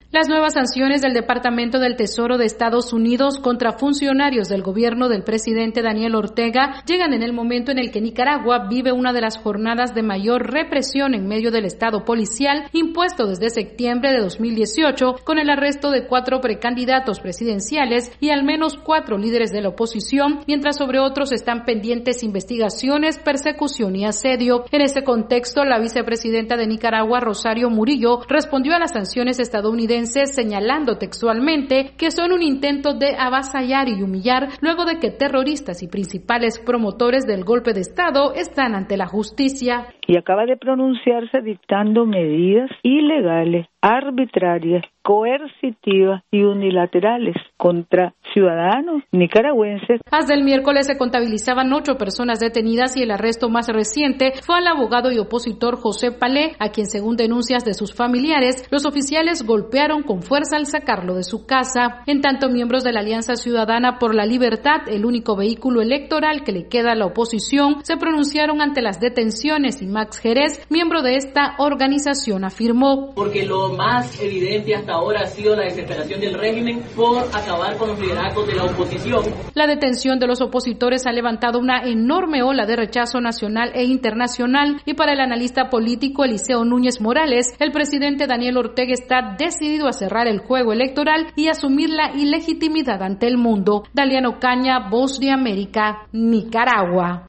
Las nuevas sanciones del Departamento del Tesoro de Estados Unidos contra funcionarios del gobierno del presidente Daniel Ortega llegan en el momento en el que Nicaragua vive una de las jornadas de mayor represión en medio del estado policial impuesto desde septiembre de 2018, con el arresto de 4 precandidatos presidenciales y al menos 4 líderes de la oposición, mientras sobre otros están pendientes investigaciones, persecución y asedio. En ese contexto, la vicepresidenta de Nicaragua, Rosario Murillo, respondió a las sanciones estadounidenses señalando textualmente que son un intento de avasallar y humillar luego de que terroristas y principales promotores del golpe de Estado están ante la justicia. Y acaba de pronunciarse dictando medidas ilegales, arbitrarias, coercitivas y unilaterales contra ciudadanos nicaragüenses. Hasta el miércoles se contabilizaban 8 personas detenidas y el arresto más reciente fue al abogado y opositor José Palé, a quien, según denuncias de sus familiares, los oficiales golpearon con fuerza al sacarlo de su casa. En tanto, miembros de la Alianza Ciudadana por la Libertad, el único vehículo electoral que le queda a la oposición, se pronunciaron ante las detenciones y Max Jerez, miembro de esta organización, afirmó: porque lo más evidente hasta ahora ha sido la desesperación del régimen por acabar con los liderazgos de la oposición. La detención de los opositores ha levantado una enorme ola de rechazo nacional e internacional, y para el analista político Eliseo Núñez Morales, el presidente Daniel Ortega está decidido a cerrar el juego electoral y asumir la ilegitimidad ante el mundo. Daliano Caña, Voz de América, Nicaragua.